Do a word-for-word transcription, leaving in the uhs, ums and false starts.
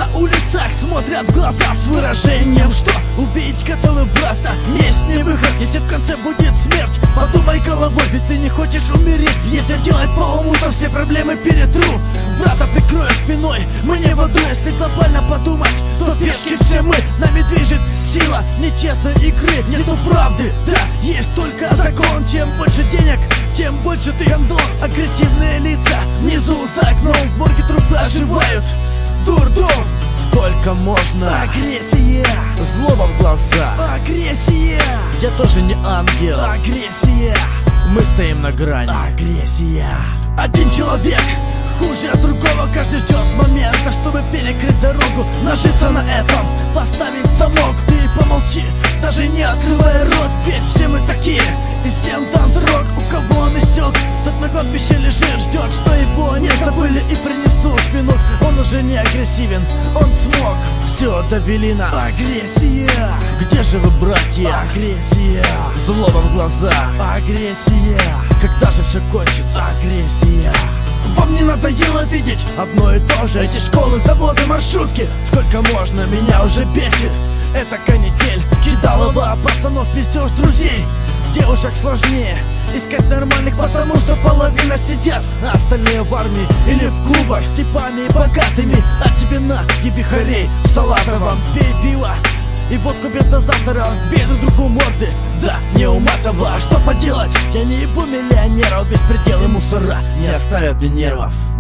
На улицах смотрят в глаза с выражением, что убить готовы брата. Месть не выход, если в конце будет смерть. Подумай головой, ведь ты не хочешь умереть. Если делать по уму, то все проблемы перетру. Брата прикрою спиной, мы не в аду. Если глобально подумать, то пешки все мы. Нами движет сила нечестной игры. Нету правды, да, есть только закон. Чем больше денег, тем больше ты гандон. Агрессивные лица внизу за окном. В морге трупы оживают. Дурдом, сколько можно агрессия, злоба в глаза, агрессия. Я тоже не ангел, агрессия. Мы стоим на грани, агрессия. Один человек хуже от другого, каждый ждет момента, чтобы перекрыть дорогу, нажиться на этом, поставить замок. Ты помолчи, даже не открывая рот, ведь все мы такие, и всем дан срок. У кого он истек, тот на кладбище лежит, ждет, что его не забыли и принесут вину. Он уже не агрессивен, он смог, все довели нас. Агрессия. Где же вы, братья? Агрессия. Злоба в глаза. Агрессия. Когда же все кончится? Агрессия. Вам не надоело видеть одно и то же? Эти школы, заводы, маршрутки. Сколько можно, меня уже бесит эта канитель. Кидалово, пацанов, пиздеж друзей. Девушек сложнее искать нормальных, потому что половина сидят, а остальные в армии или в клубах с типами и богатыми. А тебе на, еби хорей в салатовом, пей пиво и водку без дозатора. Бей друг другу морды, да, не уматово. Что поделать, я не ебу миллионеров, беспределы мусора не оставят мне нервов.